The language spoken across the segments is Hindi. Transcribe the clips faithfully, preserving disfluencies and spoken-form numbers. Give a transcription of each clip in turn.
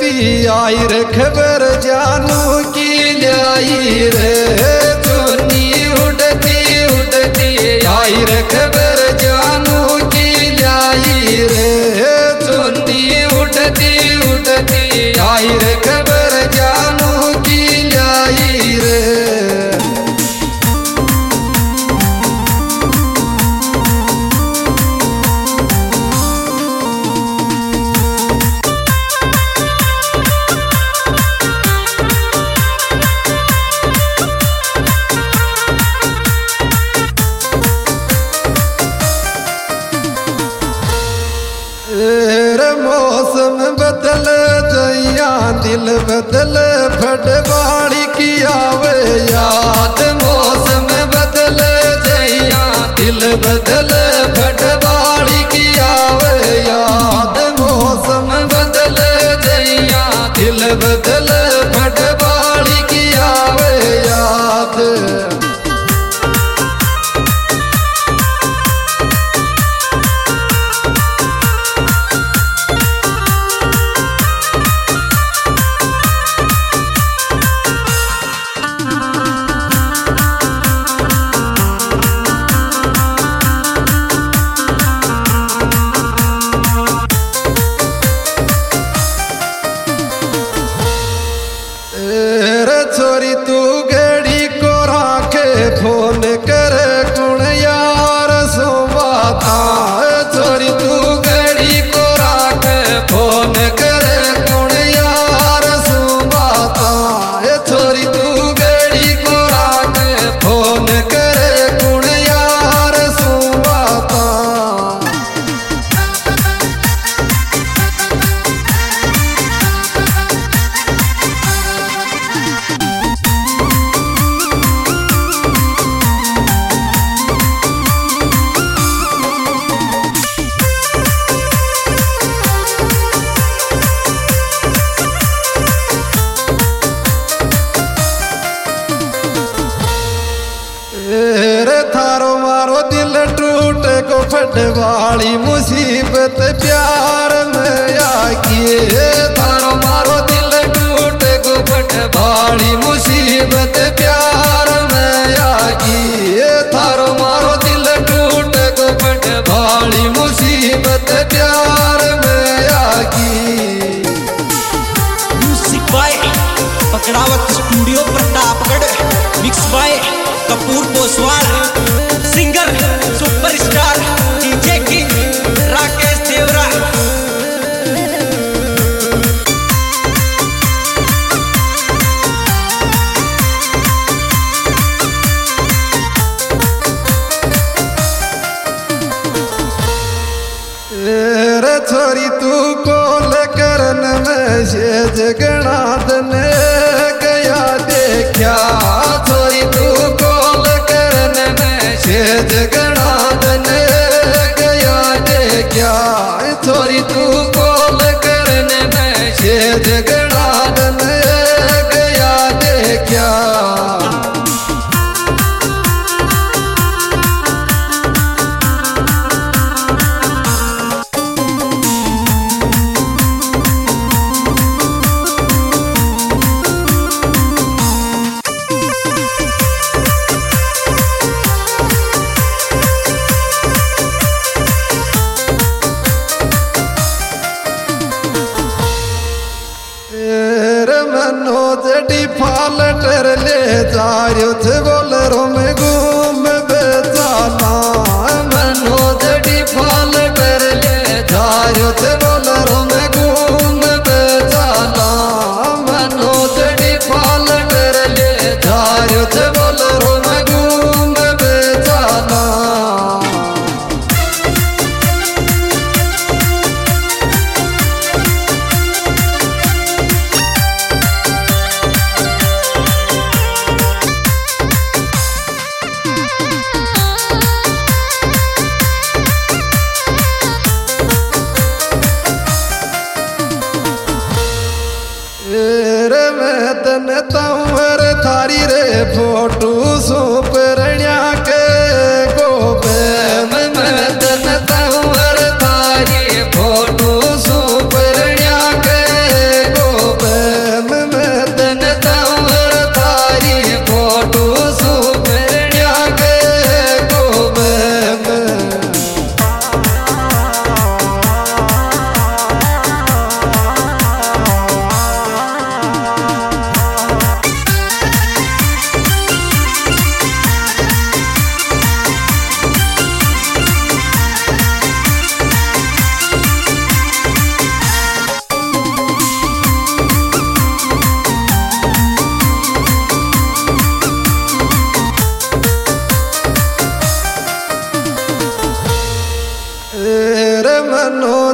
उठती आई रे खबर जानू की लाई रे चुन्नी उठती उठती आई रे खबर जानू की लाई रे चुन्नी उठती उठती आई रे खबर जानू की लाई रे। मौसम बदल जइया दिल बदल फटवाड़ी की आवे याद मौसम बदल जइया दिल बदल फटवाड़ी की आवे याद मौसम बदल जइया दिल बदल फटवाड़ी की आवे याद। छोरी तू गड़ी को राखे फोन करे कुण यार सोवाता छोरी तू गड़ी को राखे फोन करे कुण यार सोवाता छोरी तू गड़ी को राखे फोन करे कुण यार सोवाता। थारो मारो दिल टूट को फटवाली मुसीबत प्यार में आकी थारो मारो दिल टूट को फटवाली मुसीबत प्यार में आकी थारो मारो दिल टूट को फटवाली मुसीबत प्यार में आकी। Music by Pakdawat studio Pratapgarh mix by Kapoor Poswal singer superstar DJ king Rakesh Devra. रे छोरी तू कॉल करन में शेज गणादन गया देखा छोरी तू कॉल करन में शेज गणादन गया देखा छोरी तू कॉल करन में शेज गणादन गया देखा।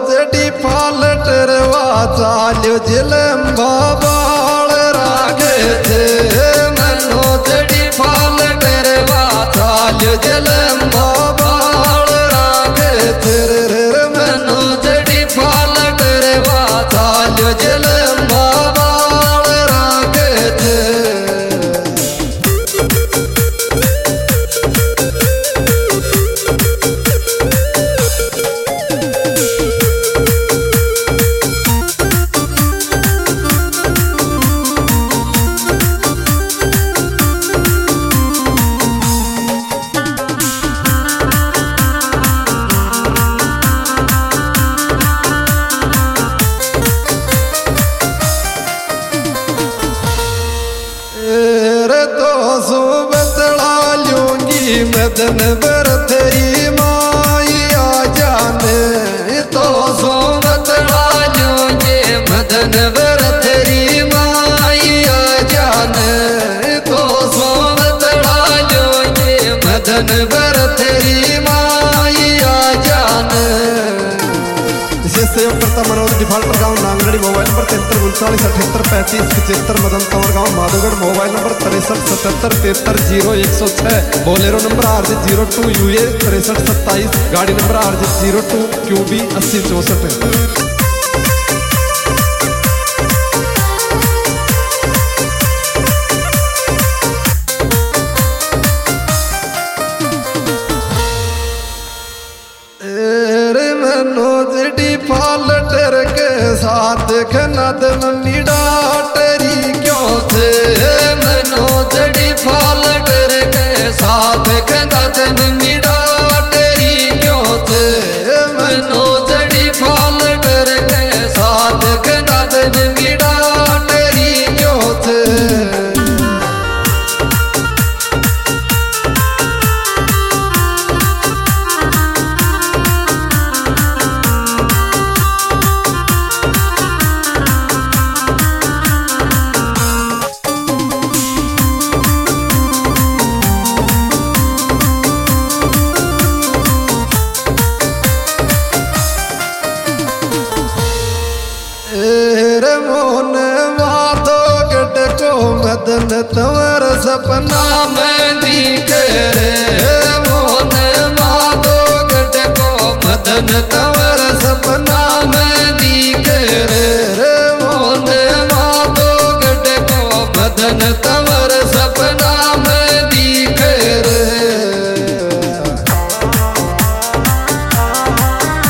जडी फालट रवा चाल्यो जिलम्बा बाळ रागे थे मनो जडी फालट रवा चाल्यो जिलम्बा बाळ रागे थे रे मनो जडी फालट रवा चाल्यो जिलम्बा बाळ रागे थे मदन बर तेरी माया जाने तो सो बतला लूंगे मदन बर तेरी माया जाने तो सो बतला लूंगे मदन बर तेरी माया जाने सहयोग करता मनोज डिफाल्टर गांव नांगरड़ी मोबाइल नंबर तिहत्तर उनचालीस अठहत्तर पैंतीस पचहत्तर मदन तंवर गांव माधोगढ़ मोबाइल नंबर तिरसठ सतहत्तर तिहत्तर जीरो एक सौ छः Bolero number R G zero two U A तिरसठ सत्ताईस गाड़ी number R G zero two Q B अस्सी चौसठ फालटर के साथ खनद मम्मी डाटरी क्यों थे मनोजड़ी फालटर के साथ खनद मम्मी डाटरी क्यों थे मनोजड़ी फालटर के साथ खनद मम्मी डाटरी क्यों थे मदन तंवर सपना में दिखे रे मोहन माधो गट को मदन तंवर सपना में दिखे रे मोहन माधो गट को मदन तंवर